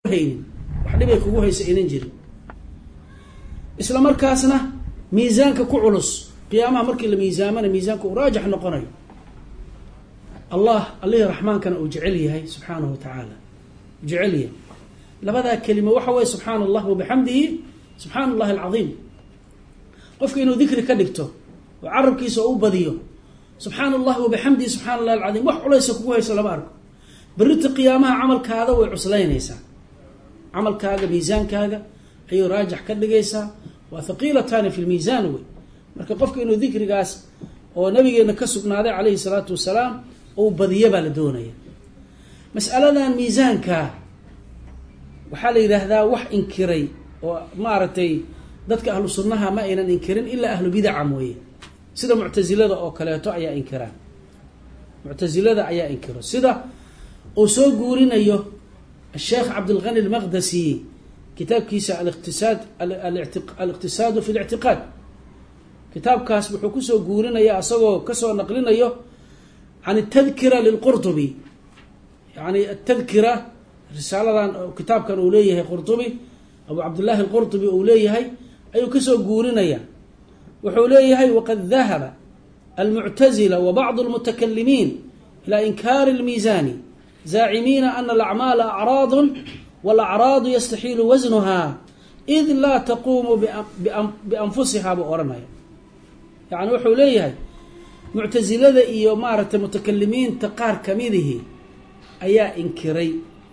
haynin wax dhibay kugu haysa inaan jirin isla markaasna miisaanka ku culus qiyaamaha markii la miisaamana miisaanka uu raajix noqonayo allihii raxmaankana uu jecel yahay subxaanahu wa tacaala jecel yahay labadaa kelimo waxa weeye subxaana allah wabixamdihi subxaana allahi alcadiim qofka inuu dikri ka dhigto oo carabkiisa oo u badiyo subxaana allahi wabixamdihi subxana allahi alcadiim wax culaysa kugu hayso lama arko berrita qiyaamaha camalkaada way cuslaynaysaa camalkaaga miisaankaaga ayuu raajix ka dhigaysaa waa thaqiilataani fi lmiisaan wey marka qofka inuu dikrigaas oo nabigeena ka sugnaaday calayhi salaatu wasalaam ou badiyo baa la doonaya mas'aladan miisaanka waxaa la yidhaahdaa wax inkiray oo maaragtay dadka ahlu sunnaha ma aynan inkirin ilaa ahlu bidaca mooye sida muctasilada oo kaleeto ayaa inkiraan muctasilada ayaa inkiro sida uu soo guurinayo الشheekh cabdالغني المqdسي kitaabkiisa الاqtisaad في الاعtiqاad kitaabkaas wuxuu kusoo guurinaya asagoo kasoo naqlinayo عan التذkira للqرطبي yani التذkira risaaladan kitaabkan uu leeyahay qرطبي abu cabdالlahi الqرطبي uu leeyahay ayuu kasoo guurinaya wuxuu leeyahay وqad ذahaba المعتزلة وبعض المتكلمين إلى إنكار الميزان زاعمين أن الأعمال أعراض والأعراض يستحيل وزنها إذ لا تقوم بأنفسها بأورنها يعني وحو ليها معتزلة إيو مارة متكلمين تقار كميده أيا إنكري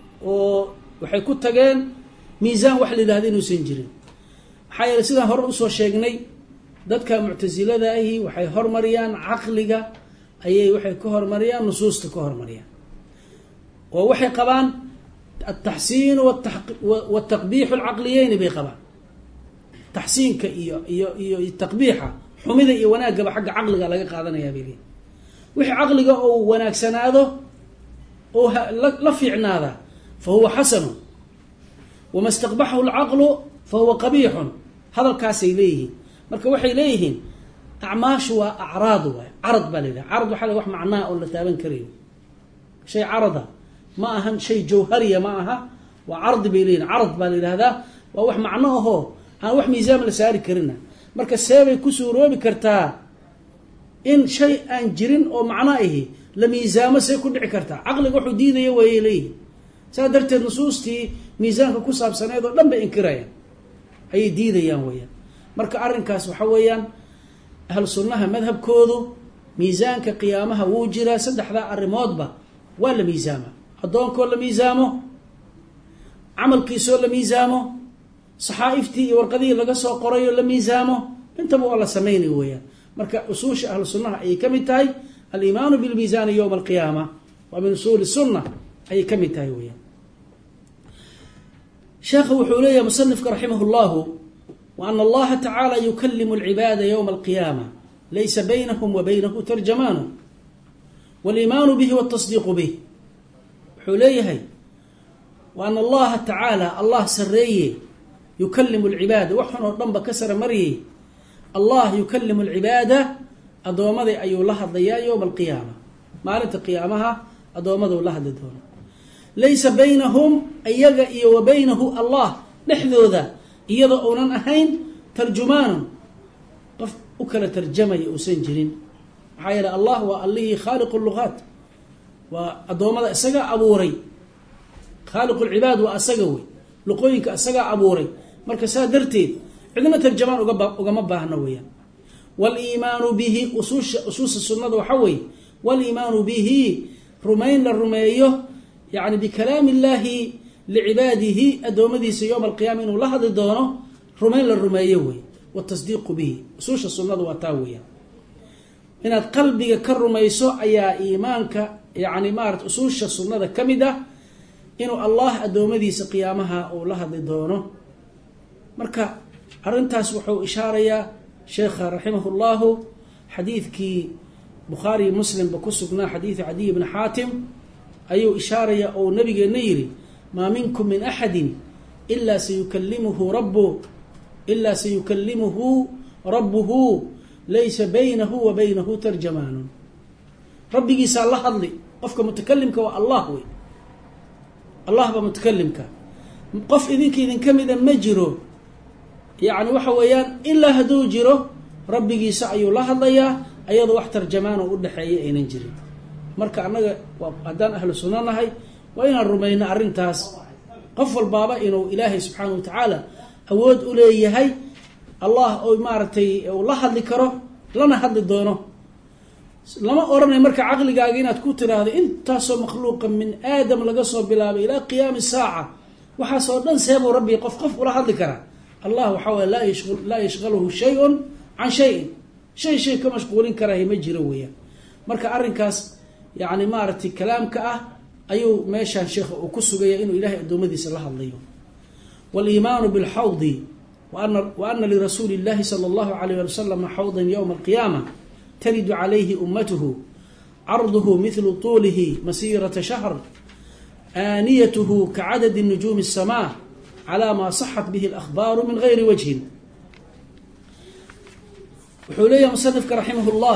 وحي كتغين ميزان وحلي لهذين وسنجرين حيا لسيدا هر أسوى شيقني دادك معتزلة أيه وحي هر مريان عقلقة أيه وحي كهر مريان نصوص كهر مريان ووحي قبان التحسين والتقبيح العقليين بي قبان تحسين كإيو التقبيحة حميدة إيو وناك بحق عقلك لك قادنا يا بيلي وحي عقلك أو وناك سناده أو لفعنا هذا فهو حسن وما استقبحه العقل فهو قبيح هذا الكاس إليه مركا وحي إليه أعماش وأعراض عرض بالله عرض وحاله وح معناه ولا تابن كريم شيء عرضه ما أهم شيء جوهرية معها وعرض بيلين عرض بالله هذا ووح معناه هو أنا وح ميزان لساري كرنا مركز سابي كسورو بكرتا إن شيء أنجرين أو معناه لميزان سيكون عكرتا عقل وحو ديده يويليه سادرت النصوص تي ميزان كوساب سنة لم بإنكرايا أي ديده يويا مركز أرنكاس وحويا أهل السنة مذهب كودو ميزان كقيامها وجرا سدح ذا الرماد با ولا ميزامه addoonkoo la miisaamo camalkiisoo la miisaamo saxaa'iftii iyo warqadihii laga soo qorayo la miisaamo intaba waa la samaynay weeyaan marka usuusha ahlu sunnaha ayay ka mid tahay aliimaanu bilmiisaani yowma alqiyaama waa min usuuli sunna ayay ka mid tahay weeyaan sheekhu wuxuu leeyahay musanifka raximah llahu wa ana allaha tacaala yukallimu alcibaada yowma alqiyaama laysa baynahum wa baynahu tarjamaanu waliimaanu bihi waltasdiiqu bih wuxuu leeyahay wa ana allaha tacaala allah sareeye yukallimu alcibaada waxun oo dhanba ka sara mariyey allah yukallimu alcibaada addoomaday ayuu la hadlayaa yowma alqiyaama maalinta qiyaamaha addoommadu la hadli doono laysa baynahum iyaga iyo wa baynahu allah dhexdooda iyadoo uunan ahayn tarjumaanun qof u kala tarjamaya uusan jirin maxaa yeele allah waa allihii khaaliqu lugaat waa addoommada isagaa abuuray khaaliqu lcibaad waa asaga wey luqooyinka isagaa abuuray marka saa darteed cidna tarjamaan ugama baahno weeyaan waliimaanu bihi usuusha sunnada waxaa weeye waliimaanu bihi rumayn la rumeeyo yani bikalaami illaahi licibaadihi addoommadiisa yowma alqiyaama inuu la hadli doono rumayn la rumeeyo wey watasdiiqu bihi usuusha sunnada waa taa weeyaan inaad qalbiga ka rumayso ayaa iimaanka yani maarata usuusha sunnada ka mid ah inuu allah addoommadiisa qiyaamaha uu la hadli doono marka arrintaas wuxuu ishaarayaa sheekha raximah llahu xadiidkii bukhaari muslimba ku sugnaa xadiidu cadiy bni xaatim ayuu ishaarayaa oo nabigeena yidhi maa minkum min axadi ilaa sayukallimuhu rabbuhu laysa baynahu wa baynahu tarjamaanun rabbigiisaa la hadli qofka mutakalimka waa allah wey allah baa mutakalimka qof idin kamida ma jiro yani waxa weeyaan ilaa hadduu jiro rabbigiisa ayuu la hadlayaa ayadoo wax tarjamaan oo u dhaxeeya aynan jirin. marka annaga haddaan ahlu sunno nahay waa inaan rumayno arrintaas, qof walbaaba inuu ilaahay subxaanahu watacaala awood u leeyahay, allah oo maaragtay uu la hadli karo lana hadli doono. lama oranayo marka caqligaaga inaad ku tiraahdo intaasoo makhluuqa min aadam laga soo bilaabay ilaa qiyaami saaca waxaasoo dhan seebuu rabbi qof ula hadli karaa. allah waxaa waye laa yashqaluhu shay-un can shayin, shay ka mashquulin karahay ma jiro weeyaan. marka arrinkaas yani maaragtay kalaamka ah ayuu meeshaan sheekha uu ku sugaya inuu ilaahay addoommadiisa la hadlayo. waliimaanu bilxawdi wa ana lirasuuli اllahi salى اllahu alayh ali wasalam xawdan ywma alqiyaama taridu calayhi ummatuhu carduhu mithlu tuulihi masiirata shahr aaniyatuhu kacadadi nujuumi الsamaa calaa maa saxat bihi اlakhbaaru min gayri wajhin. wuxuu leeyahay musanifka raximah اllah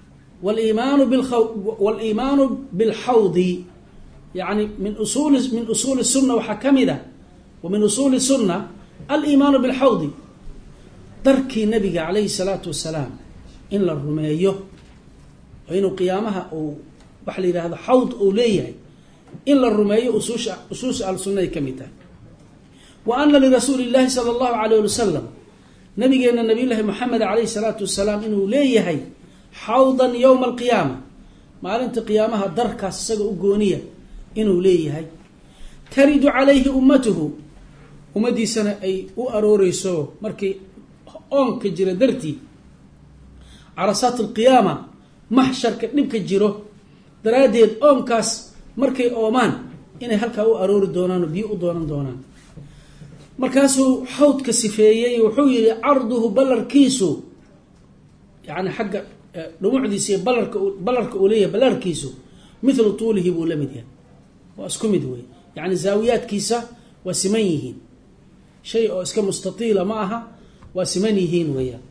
waliimaanu bilxawdi yani min usuuli sunna waxaa ka mid a wa min usuuli sunna aliimaanu bilxawdi, darkii nabiga calayhi salaatu wasalaam in la rumeeyo oo inuu qiyaamaha uu waxa la yidhahdo xawd uu leeyahay in la rumeeyo usuusha ahlu sunnaday ka mid tahay. wa ana lirasuuli llahi sala allahu alayh ali wasalam, nabigeena nabiyullaahi moxamed calayhi salaatu wasalaam inuu leeyahay xawdan yowma alqiyaama, maalinta qiyaamaha darkaas isaga u gooniya inuu leeyahay. taridu calayhi ummatuhu, ummadiisana ay u arooreyso markay oonka jira dartii, carasaat alqiyaama maxsharka dhibka jiro daraaddeed oonkaas markay oomaan inay halkaa u aroori doonaan oo biyo u doonan doonaan. markaasuu xawdka sifeeyey, wuxuu yihi carduhu ballarkiisu, yani xagga dhumucdiisa iyo ballarka uu leeyahay ballarkiisu mithlu tuulihi buu la mid yahay, waa isku mid wey, yani zaawiyaadkiisa waa siman yihiin, shay oo iska mustatiila ma aha, waa siman yihiin weeyaan.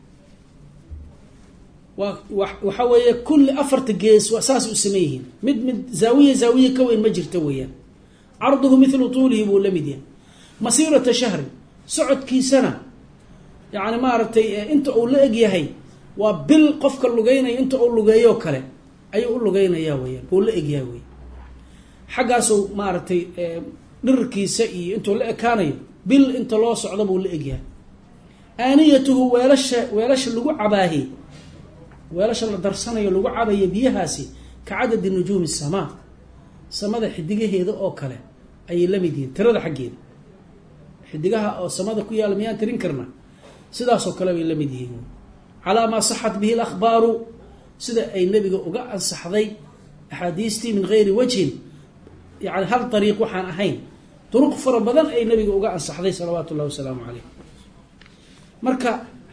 waxa weeye kulli afarta gees waa saas u siman yihiin, mid zaawiye ka weyn ma jirta weeyaan. carduhu mithlu tuulihi buu la mid yahay, masiirata shahri, socodkiisana yani maaragtay inta uu la eg yahay waa bil qofka lugeynaya inta uu lugeeyoo kale ayuu u lugeynaya weyaan, buu la egyahay wey. xaggaasuu maaragtay dhirkiisa iyo intuu la ekaanayo bil inta loo socdo buu la egyahay. aaniyatuhu weelasha lagu cabaahi, weelasha la darsanayo lagu cabayo biyahaasi ka cadadi nujuumi samaa, samada xidigaheeda oo kale ayay la mid yihiin tirada xaggeeda. xidigaha oo samada ku yaala miyaan tirin karna? sidaasoo kale bay la mid yihiin. calaa maa saxat bihi alakhbaaru, sida ay nebiga uga ansaxday axaadiistii min gayri wajhin, yani hal ariiq waxaan ahayn, duruq fara badan ay nebiga uga ansaxday salawaatu ullahi wasalaamu caleyh. marka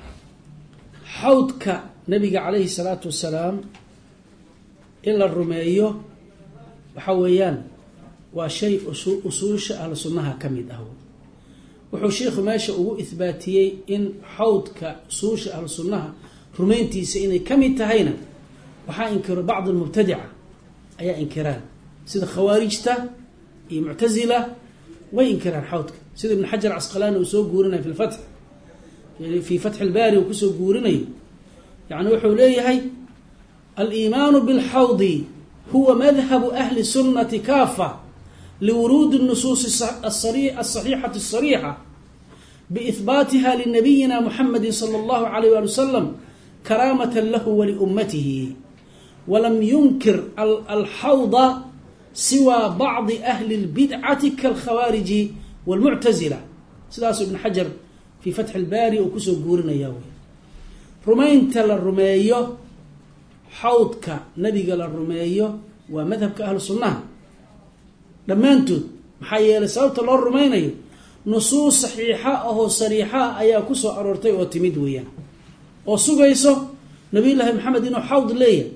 xawdka nabiga calayhi salaatu wasalaam in la rumeeyo waxa weeyaan waa shay usuusha ahlu sunnaha ka mid ah. wuxuu sheikhu meesha ugu ihbaatiyey in xawdka usuusha ahlu sunnaha rumayntiisa inay ka mid tahayna waxaa inkiro bacd almubtadica ayaa inkiraan, sida khawaarijta iyo muctazila way inkiraan xawdka, sida ibn xajar casqalaani uu soo guurinayo fi fatxi ilbaari uu kusoo guurinayo. yani wuxuu leeyahay aliimaanu bilxawdi huwa madhabu ahli sunnati kaafa liwuruudi الnusuusi aلصaxiixati الصariixa biihbaatiha linabiyina muxamadi salى اllahu alayh ali wasalam karaamata lahu waliummatihi, walam yunkir alxawda siwaa bacdi ahli اlbidcati kalkhawaariji wاlmuctazila. sidaasuu ibn xajar fii fatxi ilbaari uu kusoo guurinaya wy. rumaynta la rumeeyo xawdka nabiga la rumeeyo waa madhabka ahlu sunnaha dhammaantood. maxaa yeelay sababta loo rumaynayo nusuus saxiixa ahoo sariixa ayaa ku soo aroortay oo timid weeyaan, oo sugayso nabiyullaahi maxamed inuu xawd leeyahay.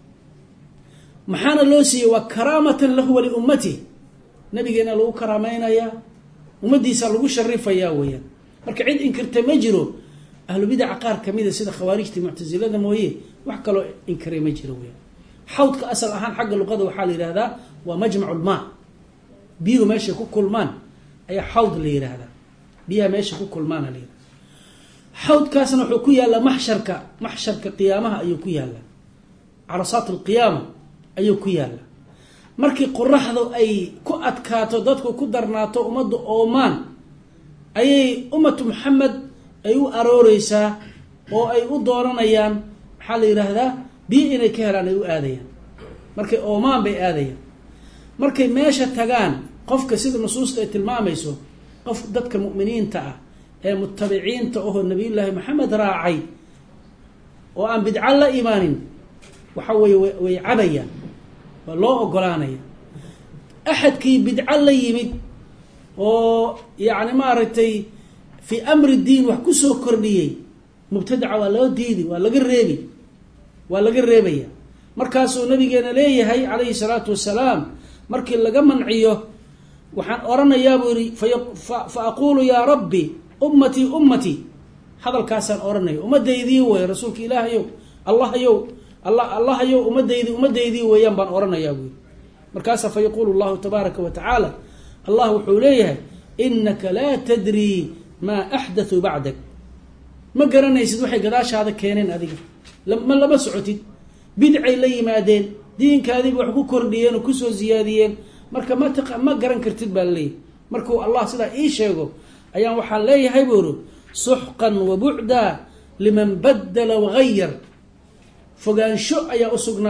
maxaana loo siiyey? waa karaamatan lahu waliummatihi, nabigeena lagu karaamaynayaa, ummaddiisa lagu sharifayaa weeyaan. marka cid inkirta ma jiro, ahlu bidaca qaar kamida sida khawaarijta muctasilada mooye wax kaloo inkiray ma jiro weyaan. xawdka asal ahaan xagga luqada waxaa la yihahdaa waa majmacu lmaa, biyuhu meeshay ku kulmaan ayaa xawd la yidhaahdaa, biyaha meesha ku kulmaana la yidhahda. xawdkaasna wuxuu ku yaallaa maxsharka qiyaamaha ayuu ku yaallaa, carasaat alqiyaama ayuu ku yaallaa. markii qoraxdu ay ku adkaato, dadku ku darnaato, ummaddu oomaan, ayay ummatu maxamed ay u arooreysaa oo ay u dooranayaan, maxaa la yidhaahdaa, biyo inay ka helaan ay u aadayaan. markay oomaan bay aadayaan. markay meesha tagaan, qofka sida nusuusta ay tilmaamayso, qof dadka mu'miniinta ah ee mutabiciinta oo nabiyullaahi maxamed raacay oo aan bidca la imaanin, waxa weeye way cabayaan, waa loo ogolaanaya. axadkii bidco la yimid oo yacni maaragtay fii amri diin wax kusoo kordhiyey, mubtadaca waa loo diidi, waa laga reebaya. markaasuu nabigeena leeyahay calayhi salaatu wasalaam, markii laga manciyo waxaan oranayaa buu yihi fa aquulu yaa rabbi ummatii hadalkaasaan oranaya, umadaydii wey rasuulka ilaahayow, allahayow umadaydii weeyaan baan oranayaa buu yihi. markaasaa fa yaquulu llahu tabaaraka wa tacaala, allah wuxuu leeyahay inaka laa tadrii maa axdathuu bacdak, ma garanaysid waxay gadaashaada keeneen, adiga lama socotid, bidcay la yimaadeen, diinkaadiiba wax ku kordhiyeen oo kusoo ziyaadiyeen, marka ma garan kartid baa laleeyahy. markuu allah sidaa ii sheego ayaan waxaan leeyahay buu uri suxqan wa bucda liman badala wagayar, fogaansho ayaa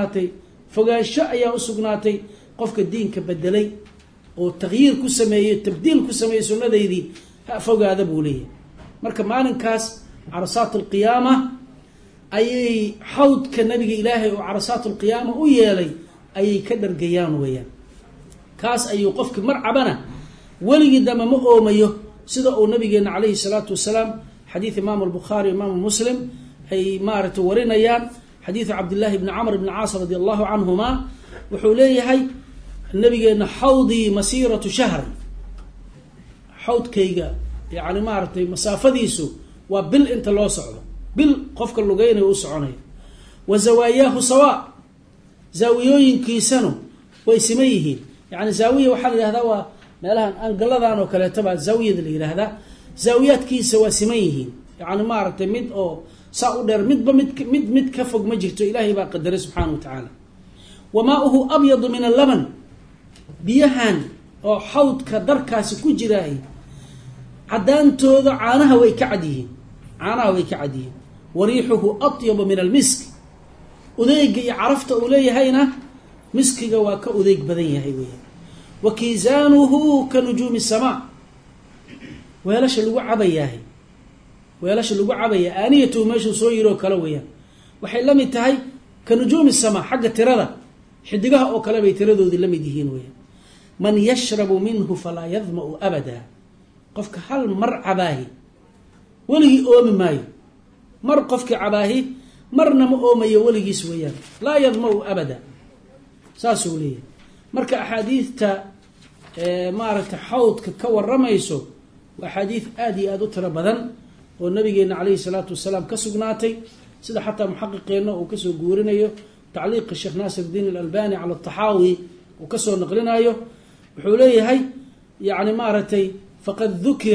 usugnaatay qofka diinka bedelay oo tagyiir ku sameeyey, tabdiil ku sameeyey sunnadeydii, ha fogaada buu leeyahay. marka maalinkaas carasaat alqiyaama ayay xawdka nabiga ilaahay oo carasaat alqiyaama u yeelay ayay ka dhargayaan weeyaan. kaas ayuu qofki marcabana weligii dama ma oomayo, sida uu nabigeena calayhi salaatu wasalaam xadiid imaamu albukhaari imaamu muslim ay maaragtay warinayaan, xadiidu cabdillaahi bni camr bni caas radi allahu canhuma, wuxuu leeyahay nabigeena xawdii masiiratu shahri, xawdkayga yani maaragtay masaafadiisu waa bil inta loo socdo, bil qofka lugeynayo u soconayo. wa zawaayaahu sawa, zaawiyooyinkiisanu way siman yihiin. yani zaawiya waxaa la yihahdaa waa meelahan angaladan oo kaleeto baa zaawiyada la yihahdaa, zaawiyaadkiisa waa siman yihiin, yani maaragtay mid oo saa u dheer midba mid ka fog ma jirto, ilaahay baa qadaray subxaana wa tacaala. wamaauhu abyadu min allaban, biyahan oo xawdka darkaasi ku jiraay cadaantooda caanaha way ka cad yihiin, wariixuhu atyabu min almisk, udeyga iyo carafta uu leeyahayna miskiga waa ka udeyg badan yahay weya. wa kiisaanuhu ka nujuumi samaa, weelasha lagu cabaya aaniyatuhu meeshuu soo yiroo kale weeyaan, waxay la mid tahay ka nujuumi samaa, xagga tirada xidigaha oo kale bay tiradoodii la mid yihiin weeyaan. man yashrabu minhu falaa yadma'u abada, qofka hal mar cabaahi weligii oomi maayo, mar qofkii cabaahi marna ma oomayo weligiis weeyaan, laa yadma'u abada, saasuu leeyahay. marka axaadiidta maaragtay xawdka ka waramayso waa axaadiid aada iyo aada u tiro badan oo nabigeena calayhi salaatu wasalaam ka sugnaatay, sida xataa muxaqiqeenna uu kasoo guurinayo tacliiqa sheekh naasir diin alalbani cala taxaawi uu kasoo naqlinayo. wuxuu leeyahay yani maaragtay faqad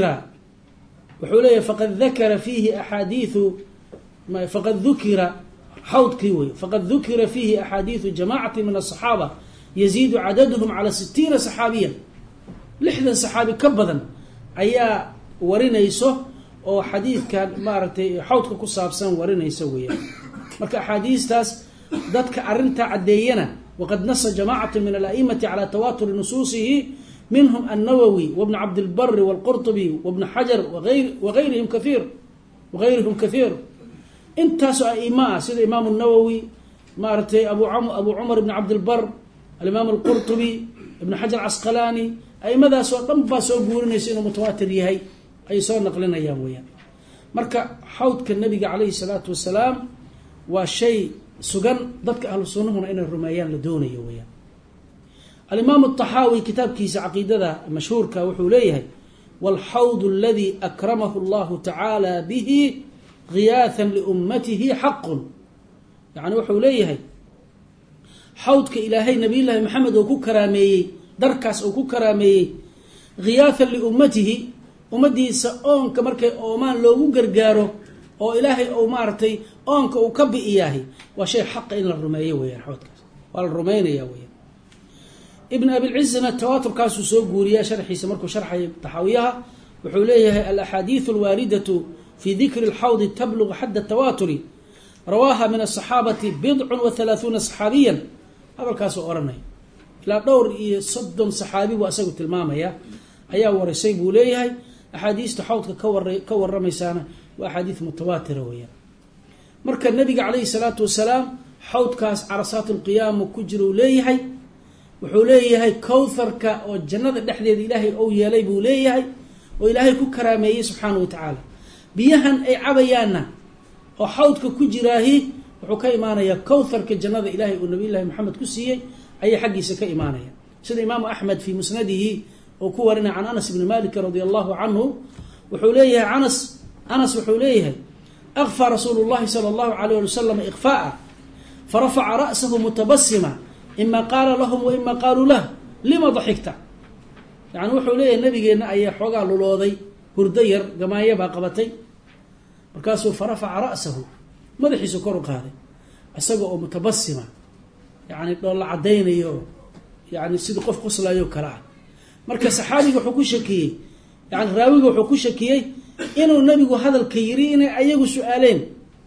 dakara fiihi axaadiiu faqad dukira xawdkii wey, faqad dukira fiihi axaadiidu jamacati min asaxaaba yaziidu cadaduhum cala 60 saxaabiyan, 60 saxaabi ka badan ayaa warinayso oo xadiidkan maaragtay xawdka ku saabsan warinaysa weeyaan. marka axaadiistaas dadka arrintaa caddeeyana, waqad nasa jamacatu min ala'imati cala tawaturi nusuusihi minhum annawawi wabnu cabdilbari wاlqurطubi wabnu xajar waغayrihim kahiir. intaasoo aima ah sida imaamu nawowi, maaragtay abu cumar ibn cabdilbar, alimaam alqurطubi, ibnu xajar casqalaani, aimadaasoo dhan baa soo guurinaysa inuu mutawaatir yahay, ay soo naqlinayaan weeyaan. marka xawdka nabiga calayhi salaatu wasalaam waa shay sugan, dadka ahlu sunnahuna inay rumeeyaan la doonayo weeyaan. alimaam الطaxaawi kitaabkiisa caqiidada mashhuurka wuxuu leeyahay wاlxawd اladii akramahu اllahu tacaala bihi ghiyaathan liummatihi xaqun, yani wuxuu leeyahay xawdka ilaahay nabiy llaahi maxamed oo ku karaameeyey, darkaas oo ku karaameeyey khiyaathan liummatihi ummadiisa oonka markay oomaan loogu gargaaro oo ilaahay ou maaragtay oonka uu ka bi'iyahay waa shay xaqa in la rumeeyo weeyaan xawdkaas waa la rumaynaya weeyaan ibn abilcizna tawaaturkaasuu soo guuriyaa sharxiisa markuu sharxay taxaawiyaha wuxuu leeyahay alaxaadiiثu alwaaridatu fi dikri اlxawdi tablugu xadda tawaaturi rawaaha min aلصaxaabati bidc وaثalaaثuuna صaxaabiya hadalkaasuu oranaya ilaa 30 صaxaabi buu asagu tilmaamaya ayaa warisay buu leeyahay axaadiista xawdka ka waramaysaana waa axaadiis mutawaatira weeyaan marka nabiga calayhi الsalaatu wasalaam xawdkaas carasaat اlqiyaama ku jira uu leeyahay wuxuu leeyahay kowtharka oo jannada dhexdeeda ilaahay ou yeelay buu leeyahay oo ilaahay ku karaameeyey subxaanahu watacaala biyahan ay cabayaanna oo xawdka ku jiraahi wuxuu ka imaanayaa kowtharka jannada ilaahay uu nabiy llaahi maxamed ku siiyey ayay xaggiisa ka imaanaya sida imaamu axmed fii musnadihi oo ku warinaya can anas ibni malik radia allahu canhu wuxuu leeyahay anas wuxuu leeyahay akfaa rasuulu llahi sala allahu alayh ali wasalam ikfa'a farafaca ra'sahu mutabasima ima qaala lahum wa ima qaaluu lah lima daxigta yani wuxuu leeyahay nabigeenna ayaa xoogaa lulooday hurdo yar gamaayo baa qabatay markaasuu farafaca ra'sahu madaxiisu kor u qaaday isaga oo mutabasima yani dhoolla cadaynayo yani sidii qof qoslayo kale ah marka saxaabiga wuxuu ku shakiyey yani raawiga wuxuu ku shakiyey inuu nabigu hadalka yiri inay ayagu su-aaleen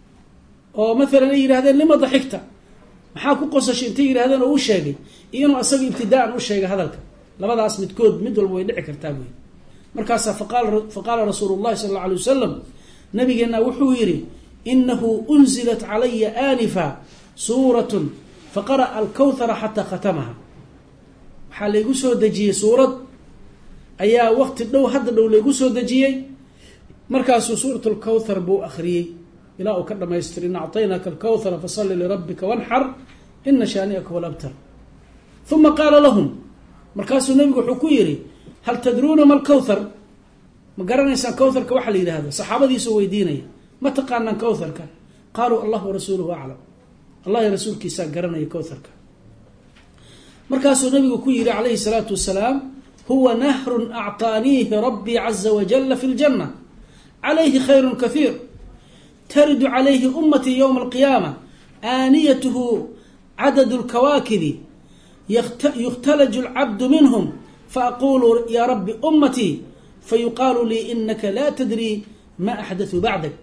oo maalan ay yidhahdeen lima daxigta maxaa ku qosashay intay yidhahdeen oo u sheegay iyo inuu asaga ibtidaa'an u sheegay hadalka labadaas midkood mid walba way dhici kartaa buy markaasaa faqaala rasuulu llahi sala alla alay wasalam nabigeenna wuxuu yidhi inahu unzilat calaya aanifa suuratun faqara'a alkawthara xataa khatamaha waxaa laygu soo dejiyey suurad ayaa waqti dhow hadda dhow laygu soo dejiyey markaasuu suurat lkawthar buu akhriyey ilaa uu ka dhamaystiri ina acطaynaaka alkawthara fasalli lirabbika wanxar ina shaani'aka walabtar uma qaala lahum markaasuu nabigu wuxuu ku yidhi hal tadruuna ma alkawthar ma garanaysaan kawtharka waxaa la yidhahda saxaabadiisoo weydiinaya ma taqaanaan kawtharka qaaluu allah warasuuluhu aclam allah iyo rasuulkiisaa garanaya kawtharka markaasuu nabigu ku yihi calayhi الsalaatu wasalaam huwa nahrun acطaaniihi rabbii caza wajala fi اljanna calayhi khayru kahiir taridu calayhi ummatii ywma alqiyaama aaniyatuhu cadadu اlkawaakibi yukhtalaju اlcabdu minhm faaqulu ya rabbi ummatii fayuqaalu lii inaka laa tadri ma axdaثuu bacdak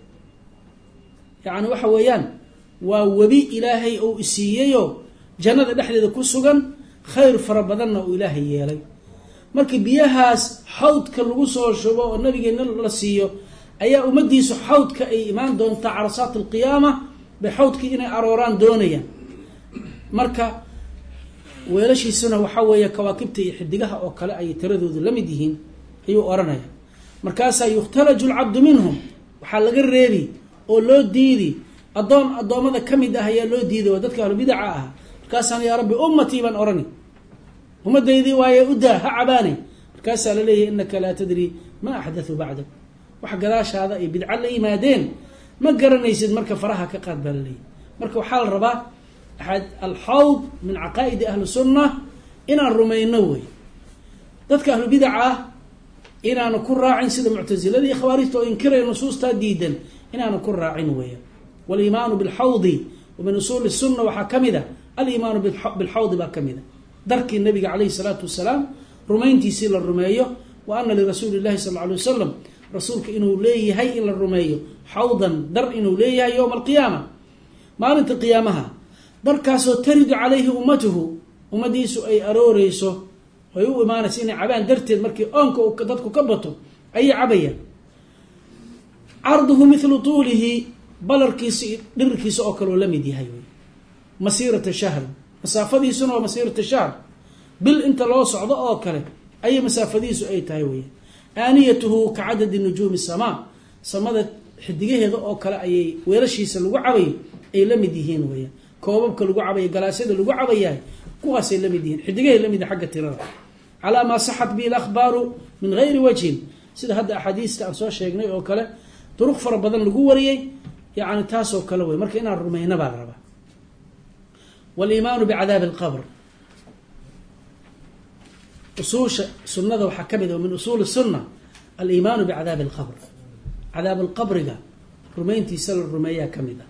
yani waxa weeyaan waa webi ilaahay ou isiiyeyo jannada dhexdeeda ku sugan khayr fara badanna uu ilaahay yeelay marka biyahaas xawdka lagu soo shubo oo nabigeena la siiyo ayaa ummadiisu xawdka ay imaan doontaa carasaat alqiyaama bay xawdkii inay arooraan doonayaan marka weelashiisuna waxaa weeye kawaakibta iyo xidigaha oo kale ayay tiradoodu la mid yihiin ayuu oranaya markaasaa yukhtalaju lcabdu minhum waxaa laga reebi oo loo diidi addoommada ka mid ah ayaa loo diiday oo dadka ahlubidaca ah markaasaan yaa rabbi ummatii baan orani ummadaydii waaye udaa ha cabaanay markaasaa la leeyahay inaka laa tadri ma axdaثuu bacdak wax gadaashaada ay bidca la yimaadeen ma garanaysid marka faraha ka qaad baa la leeyahy marka waxaa la rabaa alxawd min caqaa'idi ahli sunna inaan rumayno wey dadka ahlubidaca ah inaanu ku raacin sida muctasilada iyo khawaarijta oo inkiraya nusuustaa diidan inaanu ku raacin weeyaan waliimaanu bilxawdi wa min usuuli الsunna waxaa ka mid a aliimaanu bilxawdi baa ka mid a darkii nabiga calayhi الsalaatu wasalaam rumayntiisii la rumeeyo wa ana lirasuuli اllahi sal lla alay wasalam rasuulka inuu leeyahay in la rumeeyo xawdan dar inuu leeyahay yowma alqiyaama maalinta qiyaamaha darkaasoo taridu calayhi ummatuhu ummadiisu ay arooreyso ay u imaanayso inay cabaan darteed markii oonka dadku ka bato ayay cabayaan carduhu milu tuulihi balarkiisa iyo dhirirkiisa oo kale oo la mid yahay masiirata shahr masaafadiisuna waa masiirata shahr bil inta loo socdo oo kale ayay masaafadiisu ay tahay wey aaniyatuhu ka cadadi nujuumi samaa samada xidigaheeda oo kale ayay weelashiisa lagu cabayo ay la mid yihiin weya koobabka lagu cabayo galaasyada lagu cabayahay kuwaasay la mid yihiin xidigahay la mid xagga tirada calaa maa saxat bihi alahbaaru min gayri wajhin sida hadda axaadiista aan soo sheegnay oo kale duruq fara badan lagu wariyey yani taasoo kale wey marka inaan rumayna baa la rabaa waliimaanu bicadaabi alqabr usuusha sunnada waxaa ka mid min usuuli sunna aliimaanu bicadaabi alqabr, cadaab alqabriga rumayntiisa la rumeeyaa ka mid ah,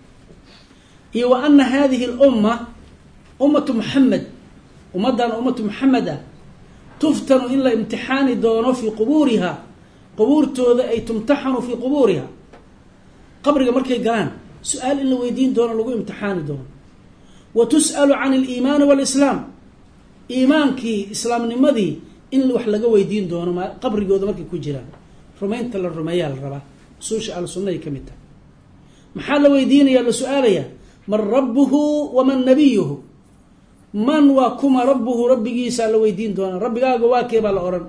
iyo wa ana hadihi lumma ummatu muxamed, ummaddan ummatu muxamed ah, tuftanu in la imtixaani doono fii qubuuriha, qubuurtooda ay tumtaxanu fii qubuuriha, qabriga markay galaan su-aal in la weydiin doono, lagu imtixaani doono. wa tus'alu can aliimaani walislaam, iimaankii islaamnimadii in wax laga weydiin doono qabrigooda markay ku jiraan. rumaynta la rumeeyaa la rabaa, usuusha ahlu sunnahay ka mid tahay. maxaa la weydiinaya, la su-aalayaa man rabbuhu waman nabiyuhu, man waa kuma rabbuhu, rabbigiisaa la weydiin doonaa, rabbigaaga waa kee baa la ohan.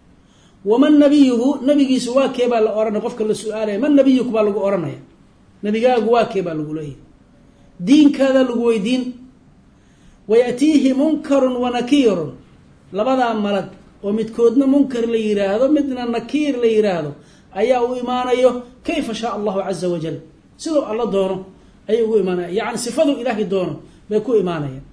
waman nabiyuhu, nabigiisa waa kee baa la ohanaya, qofka la su-aalaya man nabiyuk baa lagu ohanaya, nabigaagu waa kee baa lagu leeyahy. diinkaada lagu weydiin. wayatiihi munkarun wa nakiirun, labadaa malag oo midkoodna munkar la yihaahdo midna nakiir la yihaahdo ayaa u imaanayo kayfa shaa allahu caza wajal, siduu alla doono ayay ugu imaanaya, yani sifaduu ilaahay doono bay ku imaanayaan.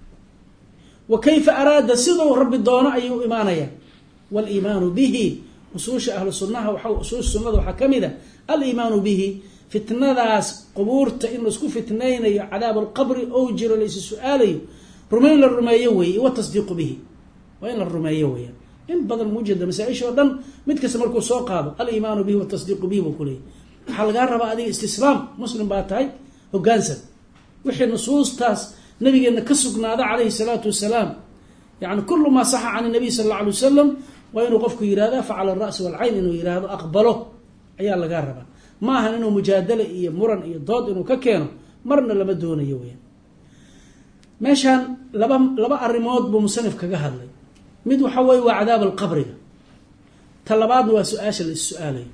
wa kayfa araada, siduu rabbi doono ayay u imaanayaan. waliimaanu bihi, usuusha ahlu sunnaha usuusha sunnada waxaa ka mid a aliimaanu bihi, fitnadaas qubuurta in laisku fitnaynayo, cadaab alqabri ou jiro laisi su-aalayo, rumayn la rumeeyo weeye, wa tasdiiqu bihi, waa in la rumeeyo weeyaan. in badan mujeda masaaisha oo dhan mid kasta markuu soo qaado aliimaanu bihi watasdiiqu bihi buu kuleeyay. waxaa lagaa rabaa adiga istislaam, muslim baa tahay, hogaansan wixii nusuustaas nabigeena ka sugnaada calayhi salaatu wasalaam, yani kulu maa saxa can nabiy sal alla alay wasalam waa inuu qofku yihahda facala ara'si walcayn, inuu yihahdo aqbalo ayaa lagaa rabaa. ma ahan inuu mujaadala iyo muran iyo dood inuu ka keeno, marna lama doonayo weyaan. meeshaan laba arrimood buu musanif kaga hadlay. mid waxa weye waa cadaab alqabriga, ta labaadna waa su-aasha la is-su-aalayo.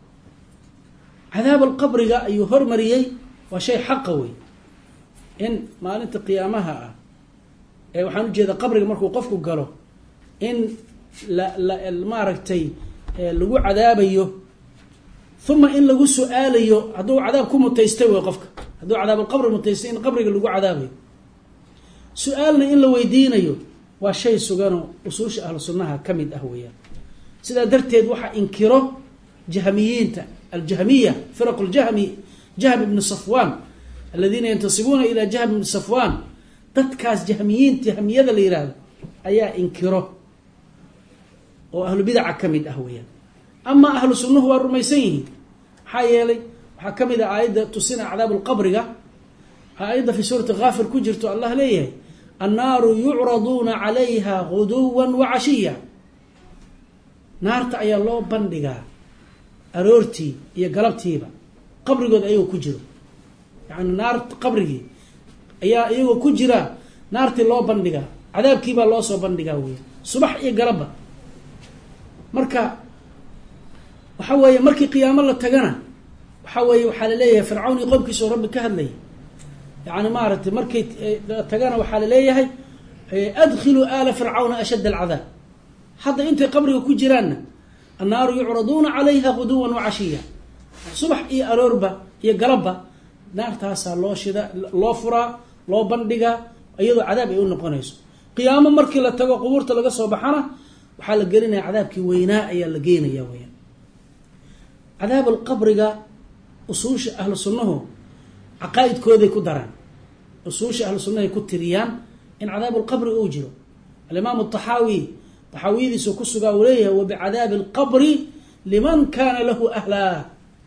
cadaab alqabriga ayuu hormariyey, waa shay xaqa wey, in maalinta qiyaamaha ah ee waxaan ujeeda qabriga markuu qofku galo in maaragtay lagu cadaabayo, uma in lagu su-aalayo hadduu cadaab ku mutaystay wey qofka, hadduu cadaab alqabri mutaystay in qabriga lagu cadaabayo, su-aalna in la weydiinayo, waa shay suganoo usuusha ahlu sunnaha ka mid ah weeyaan. sidaa darteed waxaa inkiro jahmiyiinta, aljahmiya, firaq ljahmi, jahm ibni safwan, aladiina yantasibuuna ilaa jahm ibni safwan, dadkaas jahmiyada la yihahdo ayaa inkiro oo ahlu bidaca ka mid ah weeyaan. amaa ahlu sunnuhu waa rumaysan yihiin, maxaa yeelay waxaa ka mid ah aayadda tusina cadaab alqabriga, aayadda fi suurati kaafir ku jirto allah leeyahay annaaru yucraduuna calayha guduwan wa cashiya, naarta ayaa loo bandhigaa aroortii iyo galabtiiba, qabrigooda ayagoo ku jiro, yani naarta qabrigii ayaa iyagoo ku jira naartii loo bandhigaa, cadaabkiibaa loo soo bandhigaa weya, subax iyo galabba. marka waxa weeye markii qiyaamo la tagana waxa weeye waxaa laleeyahay fircawn iyo qomkiisao rabbi ka hadlaya, yani maaragtay markay tagana waxaa laleeyahay adkhiluu aala fircawna ashadd alcadaab. hadda intay qabriga ku jiraanna annaaru yucraduuna calayha guduwan wa cashiya, subax iyo aroorba iyo galabba naartaasaa loo furaa, loo bandhigaa, iyadoo cadaab ay u noqonayso. qiyaamo markii la tago qubuurta laga soo baxana waxaa la gelinaya cadaabkii weynaa ayaa la geenaya weyaan. cadaab alqabriga usuusha ahlu sunnahu caqaaidkooday ku daraan, usuusha ahlu sunnahay ku tiriyaan in cadaab alqabri uu jiro. alimaam taxaawiyadiisu ku sugaa uu leeyahay wabicadaabi alqabri liman kaana lahu ahlaa,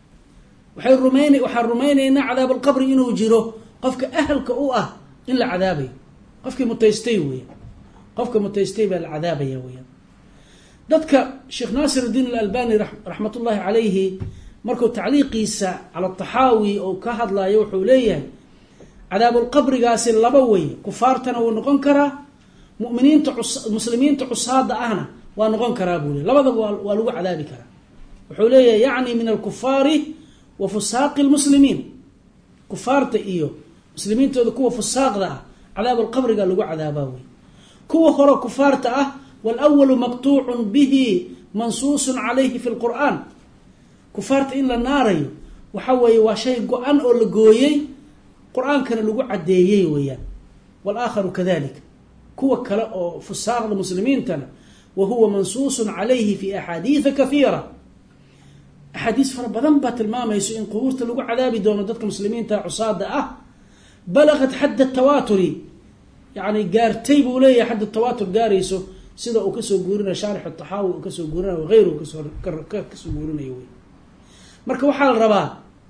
waxaan rumaynaynaa cadaab alqabri inuu jiro qofka ahalka u ah in la cadaabayo, qofkii mutaystay weya, qofka mutaystay baa la cadaabaya weyaan. dadka sheekh naasir الdiin alalbani raxmat ullahi calayhi markuu tacliiqiisa cala taxaawi oo ka hadlayo wuxuu leeyahay cadaabulqabrigaasi laba wey, kufaartana wuu noqon karaa, muminiinta muslimiinta cusaada ahna waa noqon karaa buu le, labadaba waa lagu cadaabi karaa. wuxuu leeyahay yacni min alkufaari wa fusaaqi lmuslimiin, kufaarta iyo muslimiintooda kuwa fusaaqda ah cadaabulqabriga lagu cadaabaa wey. kuwa hore kufaarta ah walawalu maqtuucun bihi mansuusun calayhi fi lqur'aan, kufaarta in la naarayo waxa weeye waa shay go-an oo la gooyey, qur-aankana lagu caddeeyey weeyaan. walaakharu kadalik, kuwa kale oo fusaaqda muslimiintana وهو منصوص عليه في أحاديث كثيرة أحاديث فربضان باتلماما يسو إن قبورت لغو عذابي دون ضدك المسلمين تا عصاد بلغت حد التواتر يعني قارتي بولي حد التواتر قاريسو سيدا وكسو قورنا شارح الطحاوي وكسو قورنا وغيره كسو قورنا يوي مركا وحال الربا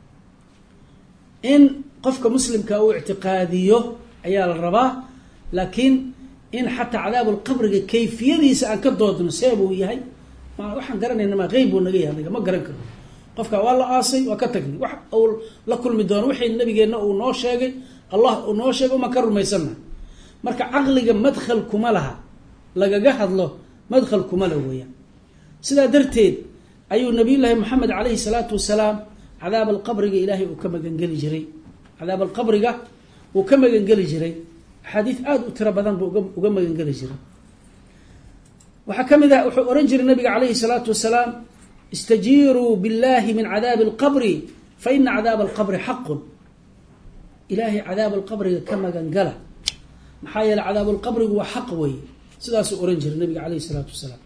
إن قفك مسلم كأو اعتقاديه أيال الربا لكن إن حتى عذاب القبر كيفية دي سأن كدود نسيبه يهي ما وحن قرن إنما غيب ونجيه ما قرن كله قفك والله آسي وكتكني وح أو لكل مدون وحي النبي جينا ونوشاقي الله ونوشاقي وما كرر ما يسمع مركا عقلك مدخل كمالها لقى قحض له مدخل كماله ويا سلا درتين أيو النبي الله محمد عليه الصلاة والسلام عذاب القبر إلهي وكما جنجل جري عذاب القبر وكما جنجل جري حديث آد وترى بدن وكما جنجل جري وحكم ذا أورنجر النبي عليه الصلاة والسلام استجيروا بالله من عذاب القبر فإن عذاب القبر حق إلهي عذاب القبر كما جنجله محايل عذاب القبر هو حق وي سداس أورنجر النبي عليه الصلاة والسلام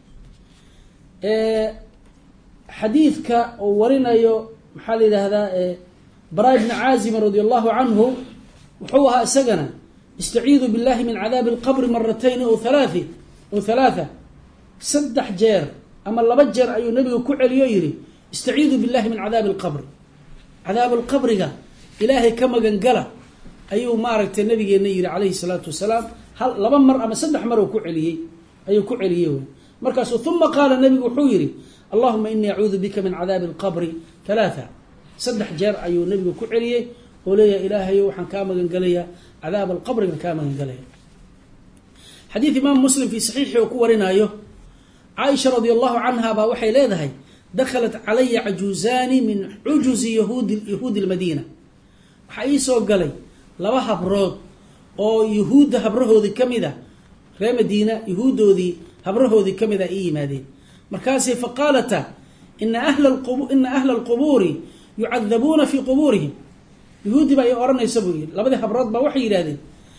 حديثك ورنا يو محل هذا براء بن عازم رضي الله عنه وحوها سجنا استعيذوا بالله من عذاب القبر مرتين أو ثلاثة سدح جير أما الله بجر أي نبي كعل ييري استعيذوا بالله من عذاب القبر عذاب القبر إلهي كما جنجله أيو مارك النبي ييري عليه الصلاة والسلام هل لما مر أما سدح مرة كعليه أيو كعليه مركز ثم قال النبي وحويري اللهم إني أعوذ بك من عذاب القبر 3 سدح جار أيو النبي كعليه ولي إلهي وحن كاما جنجليه عذاب القبر كاما جنجليه حديث إمام مسلم في صحيحه وكورنا أيه عائشة رضي الله عنها باوحي ليدهي دخلت علي عجوزان من عجز يهود المدينة وحيسو قلي لما هبرود أو يهود هبرهودي كميدا ري مدينة يهودودي هبرهودي كميدا مادين مركاسي فقالتا إن أهل القبور يعذبون في قبورهم يهودي بقى يقرن يسبوي لبدي هبرود باوحي لادين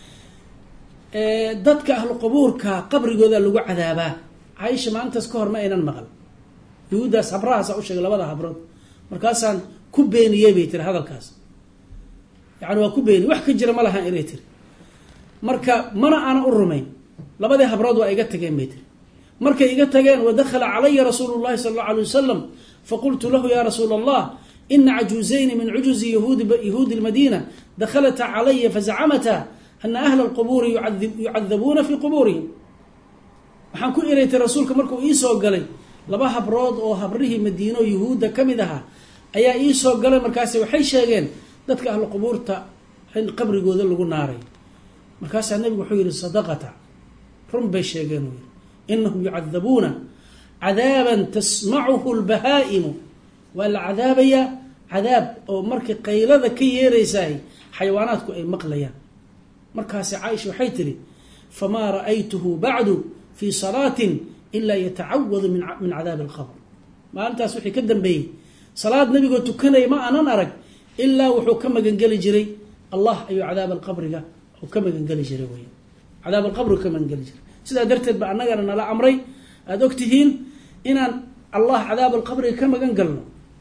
dadka ahlu qubuurka qabrigooda lagu cadaabaa Aisha maantaas ka hor ma aynan maqal yuudaas habrahaas u sheegay labada habrood markaasaan ku beeniyay bay tir hadalkaas yaani waa ku beeniyay wax ka jira ma laha inay tir marka mana ana u rumayn labada habrood waa iga tageen bay tir markay iga tageen wadakhala alayya rasuulullaahi sallallahu alayhi wasallam faqultu lahu ya rasuulallah inna ajuzayn min ajuzi yahud almadina dakhalata alayya faz'amata أن أهل القبور يعذبون في قبورهم waxaan ku ireeyay rasuulka markuu ii soo galay laba habrood oo habrihi Madiino Yahuuda kamidaha ayaa ii soo galay markaas waxay sheegeen dadka ahlu qubuurta in qabrigooda lagu naaray markaas nabigu wuxuu yiri sadaqata run bay sheegeen innahum yu'adhabuna adaban tasma'uhu al-bahaa'im wal 'adabaya 'adab oo markii qaylada ka yeereysay xayawaanaadku ay maqlayaan markaas Aisha waxay tiri fama ra'aytuhu ba'du fi salatin illa yata'awwadhu min 'adab al-qabr ma antaas wixii ka dambeeyay salaad nabiga tukanay ma aanan arag illa wuxuu ka magan gali jiray Allah ayu 'adab al-qabriga oo ka magan gali jiray way 'adab al-qabr ka magan gali jiray sida darteed ba anagana nala amray aad ogtihiin inaan Allah 'adab al-qabriga ka magan galno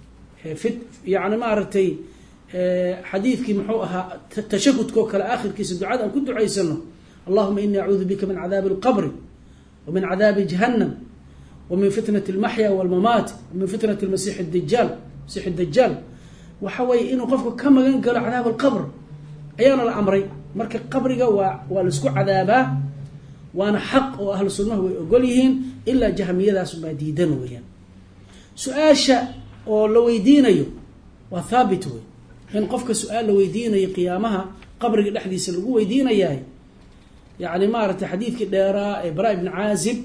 yaani ma aragtay حديثك محوها تشهد كوكل آخر كيس الدعاء أن كنت عيسنه اللهم إني أعوذ بك من عذاب القبر ومن عذاب جهنم ومن فتنة المحيا والممات ومن فتنة المسيح الدجال وحوي إنه قفك كما ينقل عذاب القبر أيانا الأمري مرك القبر والسكو عذابه وأنا حق وأهل السنة ويقوليهن إلا جهمية ذا سباديدن ويان سؤال شاء ولو يدينيو وثابت وي إن قفك سؤال لو يدينا قيامها قبر الأحديث اللي هو يدينا إياه يعني مارت حديث كديرا إبراهيم بن عازب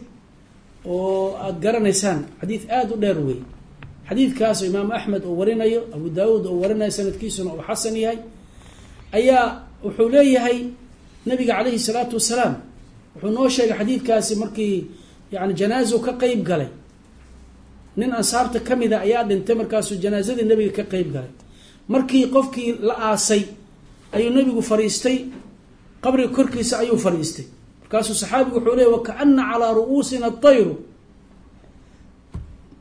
وأقرن إنسان حديث آد وديروي حديث كاس إمام أحمد أورنا أبو داود أورنا سنة كيسون أو حسن ياي أيا وحولي هاي نبي عليه الصلاة والسلام وحنوشة حديث كاس مركي يعني جنازه كقيب قالي نين أنصارت كم إذا أياد انتمر كاسو جنازة النبي كقيب قالي markii qofkii la aasay ayuu nabigu fariistay qabriga korkiisa ayuu fariistay markaasuu saxaabigu wuxuu leeyahay wa ka'anna ala ru'usina at-tayr